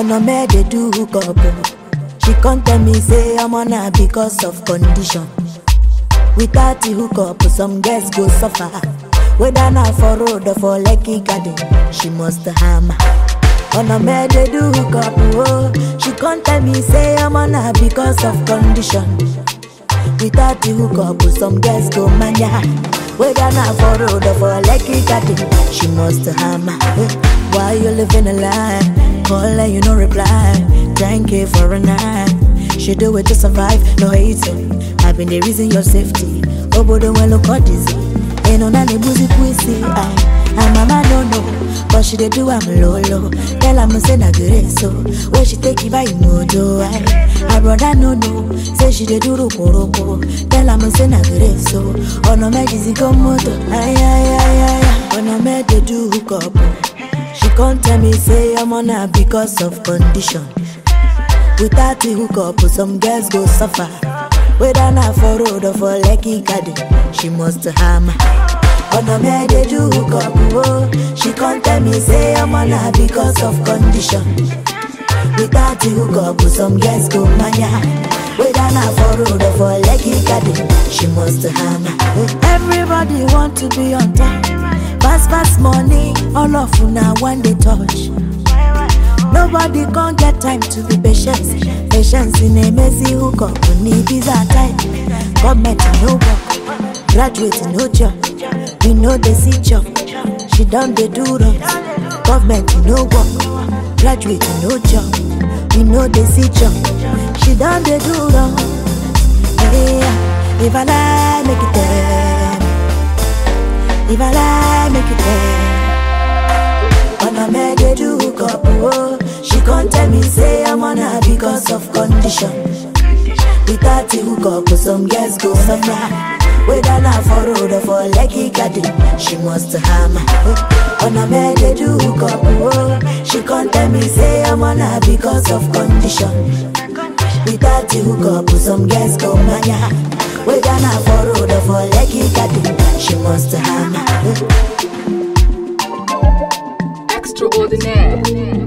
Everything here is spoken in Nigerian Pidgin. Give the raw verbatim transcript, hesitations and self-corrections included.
On a me they do hook up. She can't tell me say I'm on her because of condition. Without the hook up, some girls go suffer. Whether not for road or for Lekki Garden, she must hammer. On a me they do hook up. Oh, she can't tell me say I'm on her because of condition. Without the hook up, some girls go mania. Whether not for road or for Lekki Garden, she must hammer. Why you living a lie? Call her, you no reply. ten K for a night. She do it to survive, no hating. I've been the reason your safety. Oh, but don't look at this. Ain't no nanny boozy pussy. I'm a man, no, no. But she dey do I'm low, low. Tell her I'm saying I get so. When she take it by mojo, I brother no, no. Say she dey do roko, roko. Tell her I'm saying I get so. Oh, no, me easy go moto. Ay, ay, ay, ay. Oh, no, me they do hook up. She can't tell me say I'm on her because of condition. Without the hook up, some girls go suffer. Whether not for road or for Lekki Garden, she must hammer. On the me they do hook up. Oh, she can't tell me say I'm on her because of condition. Without the hook up, some girls go mania. Whether not for road or for Lekki Garden, she must hammer. Everybody want to be on top. Fast, fast money, all of you now when they touch. Nobody can get time to be patient. Patience in a messy hookup. We need visa time. Government no work. Graduate no job. We know they see job. She done they do wrong. Government no work. Graduate no job. We know they see job. She done they do wrong. Hey, if I lie, make it there. If I lie, make it there. On a me they do hook up. Oh, she can't tell me say I'm on her because of condition. Without the hook up, some girls go suffer. Whether not for road or for Lekki Garden, she must hammer. On a me they do hook up. Oh, she can't tell me say I'm on her because of condition. Without the hook up, some girls go mania. Whether not for road or for Lekki Garden, she must hammer. Extraordinaire.